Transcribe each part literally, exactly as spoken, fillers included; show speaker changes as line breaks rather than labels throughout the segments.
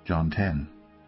John ten.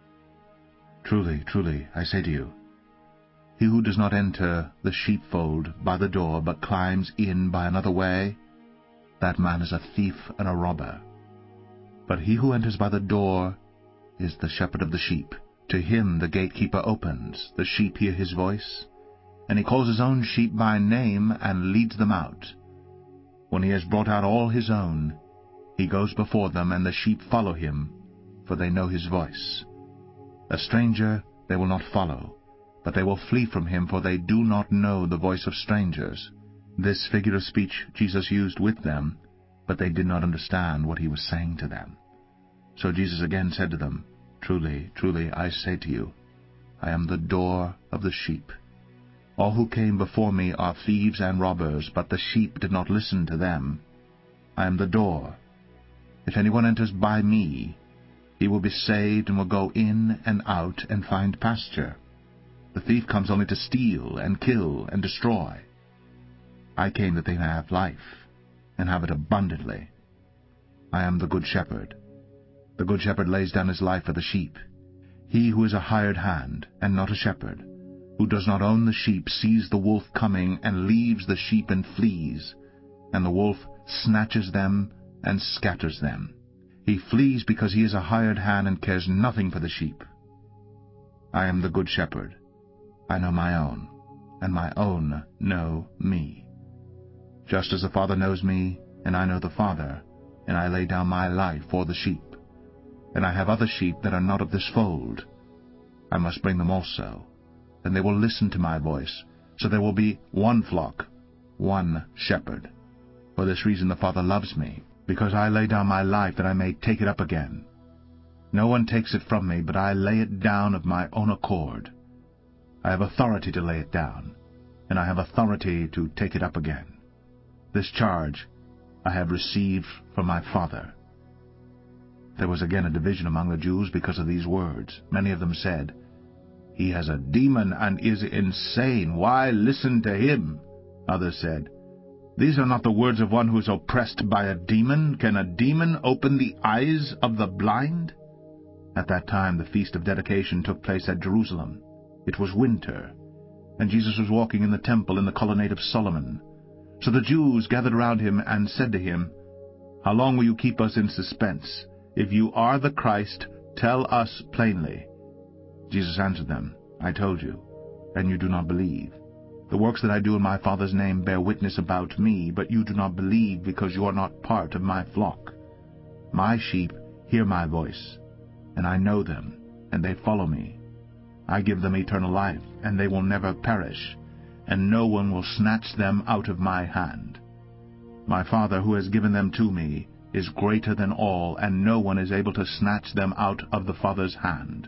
Truly, truly, I say to you, he who does not enter the sheepfold by the door, but climbs in by another way, that man is a thief and a robber. But he who enters by the door is the shepherd of the sheep. To him the gatekeeper opens, the sheep hear his voice, and he calls his own sheep by name and leads them out. When he has brought out all his own, he goes before them, and the sheep follow him, for they know his voice. A stranger they will not follow, but they will flee from him, for they do not know the voice of strangers. This figure of speech Jesus used with them, but they did not understand what he was saying to them. So Jesus again said to them, Truly, truly, I say to you, I am the door of the sheep. All who came before me are thieves and robbers, but the sheep did not listen to them. I am the door. If anyone enters by me, he will be saved and will go in and out and find pasture. The thief comes only to steal and kill and destroy. I came that they may have life, and have it abundantly. I am the good shepherd. The good shepherd lays down his life for the sheep. He who is a hired hand, and not a shepherd, who does not own the sheep, sees the wolf coming, and leaves the sheep and flees, and the wolf snatches them and scatters them. He flees because he is a hired hand and cares nothing for the sheep. I am the good shepherd. I know my own, and my own know me. Just as the Father knows me, and I know the Father, and I lay down my life for the sheep. And I have other sheep that are not of this fold. I must bring them also, and they will listen to my voice. So there will be one flock, one shepherd. For this reason the Father loves me, because I lay down my life that I may take it up again. No one takes it from me, but I lay it down of my own accord. I have authority to lay it down, and I have authority to take it up again. This charge I have received from my Father. There was again a division among the Jews because of these words. Many of them said, He has a demon and is insane. Why listen to him? Others said, These are not the words of one who is oppressed by a demon. Can a demon open the eyes of the blind? At that time the feast of dedication took place at Jerusalem. It was winter, and Jesus was walking in the temple in the colonnade of Solomon. So the Jews gathered around him and said to him, How long will you keep us in suspense? If you are the Christ, tell us plainly. Jesus answered them, I told you, and you do not believe. The works that I do in my Father's name bear witness about me, but you do not believe because you are not part of my flock. My sheep hear my voice, and I know them, and they follow me. I give them eternal life, and they will never perish, and no one will snatch them out of my hand. My Father, who has given them to me, is greater than all, and no one is able to snatch them out of the Father's hand.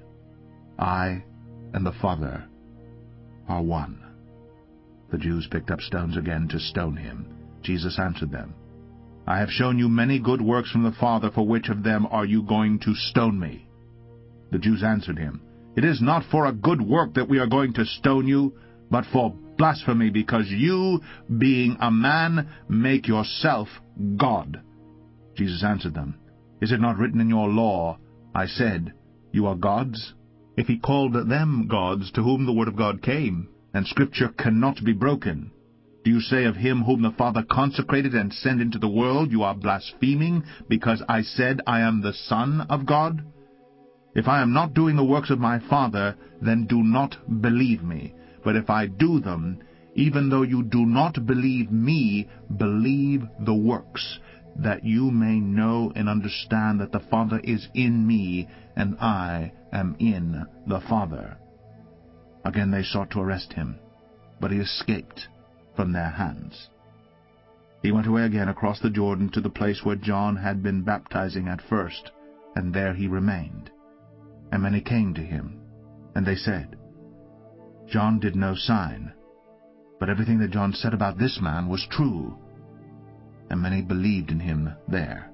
I and the Father are one. The Jews picked up stones again to stone him. Jesus answered them, I have shown you many good works from the Father. For which of them are you going to stone me? The Jews answered him, It is not for a good work that we are going to stone you, but for blasphemy, because you, being a man, make yourself God. Jesus answered them, Is it not written in your law, I said, You are gods? If he called them gods to whom the word of God came, and Scripture cannot be broken, do you say of him whom the Father consecrated and sent into the world, You are blaspheming, because I said, I am the Son of God? If I am not doing the works of my Father, then do not believe me. But if I do them, even though you do not believe me, believe the works, that you may know and understand that the Father is in me, and I am in the Father. Again they sought to arrest him, but he escaped from their hands. He went away again across the Jordan to the place where John had been baptizing at first, and there he remained. And many came to him, and they said, John did no sign, but everything that John said about this man was true. And many believed in him there.